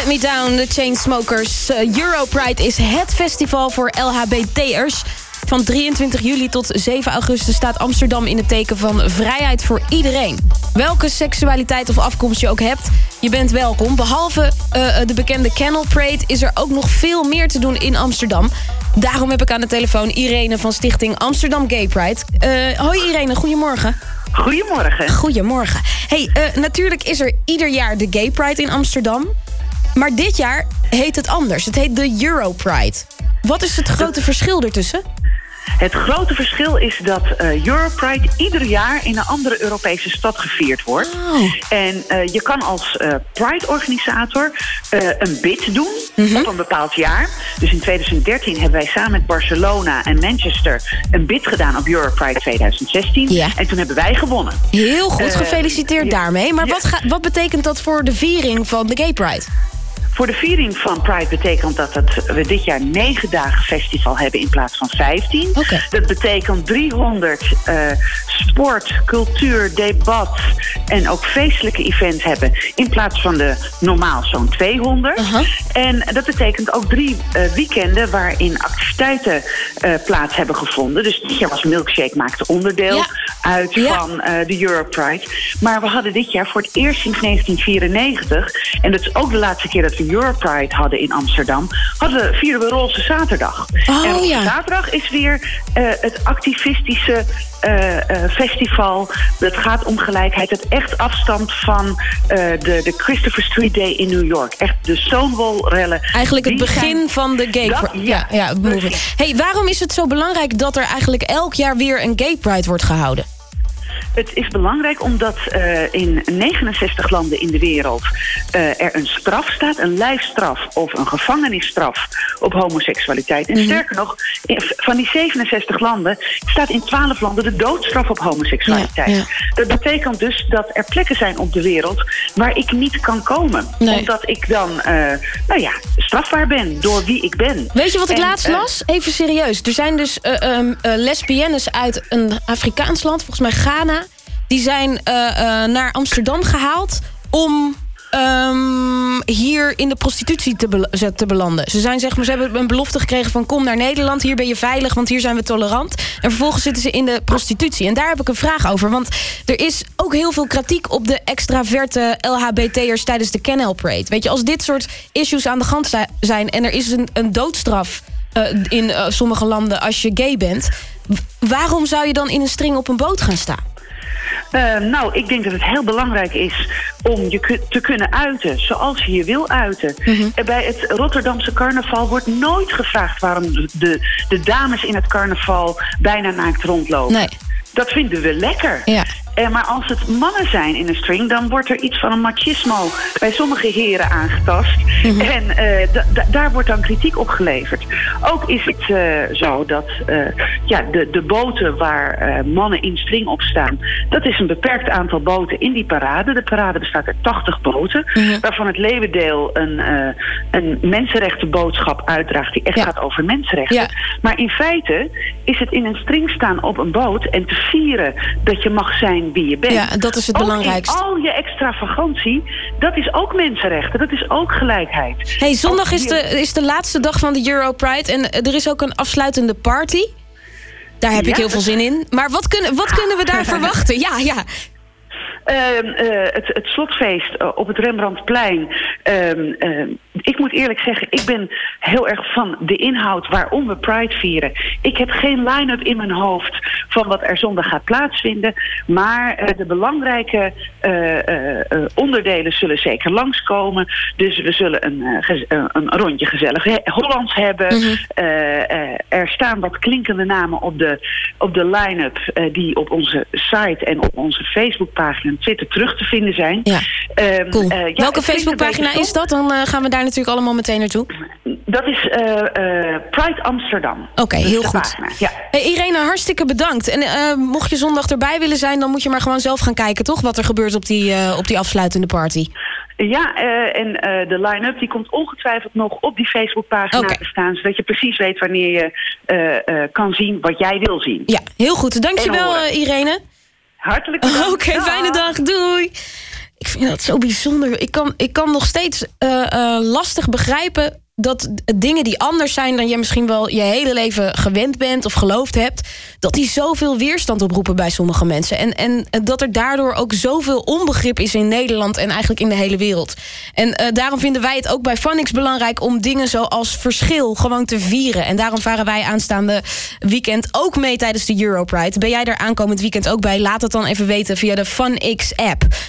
Me Down, de Chainsmokers. Europride is het festival voor LHBT'ers. Van 23 juli tot 7 augustus staat Amsterdam in het teken van vrijheid voor iedereen. Welke seksualiteit of afkomst je ook hebt, je bent welkom. Behalve de bekende Canal Parade is er ook nog veel meer te doen in Amsterdam. Daarom heb ik aan de telefoon Irene van stichting Amsterdam Gay Pride. Hoi Irene, goedemorgen. Goedemorgen. Goedemorgen. Hey, natuurlijk is er ieder jaar de Gay Pride in Amsterdam. Maar dit jaar heet het anders. Het heet de Europride. Wat is het grote verschil ertussen? Het grote verschil is dat Europride ieder jaar in een andere Europese stad gevierd wordt. Oh. En je kan als Pride-organisator een bid doen op een bepaald jaar. Dus in 2013 hebben wij samen met Barcelona en Manchester een bid gedaan op Europride 2016. Ja. En toen hebben wij gewonnen. Heel goed, gefeliciteerd daarmee. Maar wat betekent dat voor de viering van de Gay Pride? Voor de viering van Pride betekent dat we dit jaar 9 dagen festival hebben in plaats van 15. Okay. Dat betekent 300 sport, cultuur, debat en ook feestelijke events hebben in plaats van de normaal zo'n 200. En dat betekent ook 3 weekenden waarin activiteiten plaats hebben gevonden. Dus dit jaar was Milkshake maakte onderdeel uit van de Europride. Maar we hadden dit jaar voor het eerst sinds 1994, en dat is ook de laatste keer dat we Europride hadden in Amsterdam, vieren we Roze Zaterdag. En Roze Zaterdag is weer het activistische festival. Dat gaat om gelijkheid. Het echt afstamt van de Christopher Street Day in New York. Echt de Stonewall-rellen. Eigenlijk het begin van de Gay Pride. Hey, waarom is het zo belangrijk dat er eigenlijk elk jaar weer een Gay Pride wordt gehouden? Het is belangrijk omdat in 69 landen in de wereld er een straf staat, een lijfstraf of een gevangenisstraf op homoseksualiteit. En sterker nog, van die 67 landen staat in 12 landen de doodstraf op homoseksualiteit. Ja. Dat betekent dus dat er plekken zijn op de wereld waar ik niet kan komen. Nee. Omdat ik dan strafbaar ben door wie ik ben. Weet je wat ik laatst las? Even serieus. Er zijn dus lesbiennes uit een Afrikaans land, volgens mij Ghana. Die zijn naar Amsterdam gehaald om hier in de prostitutie te belanden. Ze hebben een belofte gekregen van kom naar Nederland, hier ben je veilig, want hier zijn we tolerant. En vervolgens zitten ze in de prostitutie. En daar heb ik een vraag over, want er is ook heel veel kritiek op de extraverte LHBT'ers tijdens de Canal Parade. Weet je, als dit soort issues aan de gang zijn en er is een doodstraf in sommige landen als je gay bent, waarom zou je dan in een string op een boot gaan staan? Ik denk dat het heel belangrijk is om je te kunnen uiten zoals je je wil uiten. Bij het Rotterdamse carnaval wordt nooit gevraagd waarom de dames in het carnaval bijna naakt rondlopen. Nee. Dat vinden we lekker. Ja. Maar als het mannen zijn in een string, dan wordt er iets van een machismo bij sommige heren aangetast. En daar wordt dan kritiek op geleverd. Ook is het zo dat de boten waar mannen in string op staan, dat is een beperkt aantal boten in die parade. De parade bestaat uit 80 boten, waarvan het leeuwendeel een mensenrechtenboodschap uitdraagt die echt gaat over mensenrechten. Ja. Maar in feite is het in een string staan op een boot en te vieren dat je mag zijn wie je bent. Ja, dat is het belangrijkste. Al je extravagantie, dat is ook mensenrechten, dat is ook gelijkheid. Hey, zondag is de laatste dag van de Europride en er is ook een afsluitende party. Daar heb ik heel veel zin in. Maar wat kunnen we daar verwachten? Ja. Het slotfeest op het Rembrandtplein. Ik moet eerlijk zeggen, ik ben heel erg van de inhoud waarom we Pride vieren. Ik heb geen line-up in mijn hoofd van wat er zondag gaat plaatsvinden. Maar de belangrijke onderdelen zullen zeker langskomen. Dus we zullen een rondje gezellig Hollands hebben. Er staan wat klinkende namen op de line-up die op onze site en op onze Facebookpagina en Twitter terug te vinden zijn. Ja, cool. Welke Facebookpagina is dat? Dan gaan we daar natuurlijk allemaal meteen naartoe. Dat is Pride Amsterdam. Oké, heel goed. Ja. Hey, Irene, hartstikke bedankt. En mocht je zondag erbij willen zijn, dan moet je maar gewoon zelf gaan kijken, toch? Wat er gebeurt op die afsluitende party. Ja, en de line-up die komt ongetwijfeld nog op die Facebookpagina te staan, zodat je precies weet wanneer je kan zien wat jij wil zien. Ja, heel goed. Dankjewel, Irene. Hartelijk bedankt. Oké, fijne dag. Doei. Ik vind dat zo bijzonder. Ik kan nog steeds lastig begrijpen dat dingen die anders zijn dan je misschien wel je hele leven gewend bent of geloofd hebt, dat die zoveel weerstand oproepen bij sommige mensen. En dat er daardoor ook zoveel onbegrip is in Nederland en eigenlijk in de hele wereld. En daarom vinden wij het ook bij Funix belangrijk om dingen zoals verschil gewoon te vieren. En daarom varen wij aanstaande weekend ook mee tijdens de Europride. Ben jij er aankomend weekend ook bij? Laat het dan even weten via de Funix app.